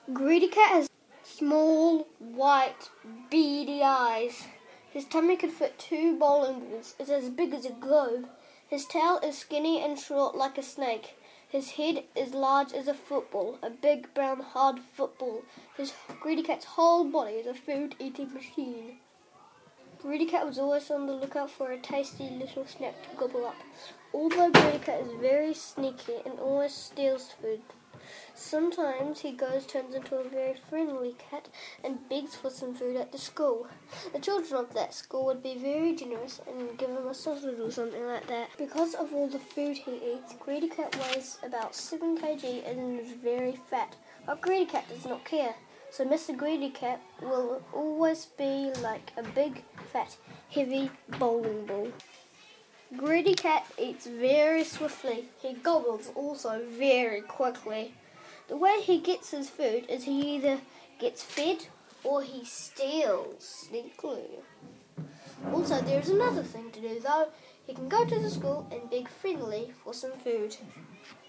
Greedy Cat has small, white, beady eyes. His tummy could fit 2 bowling balls. It's as big as a globe. His tail is skinny and short like a snake. His head is large as a football, a big brown hard football. Greedy Cat's whole body is a food-eating machine. Greedy Cat was always on the lookout for a tasty little snack to gobble up. Although Greedy Cat is very sneaky and always steals food, sometimes he turns into a very friendly cat and begs for some food at the school. The children of that school would be very generous and give him a sausage or something like that. Because of all the food he eats, Greedy Cat weighs about 7 kg and is very fat. But Greedy Cat does not care. So Mr. Greedy Cat will always be like a big, fat, heavy bowling ball. Greedy Cat eats very swiftly. He gobbles also very quickly. The way he gets his food is he either gets fed or he steals sneakily. Also, there is another thing to do though. He can go to the school and beg friendly for some food.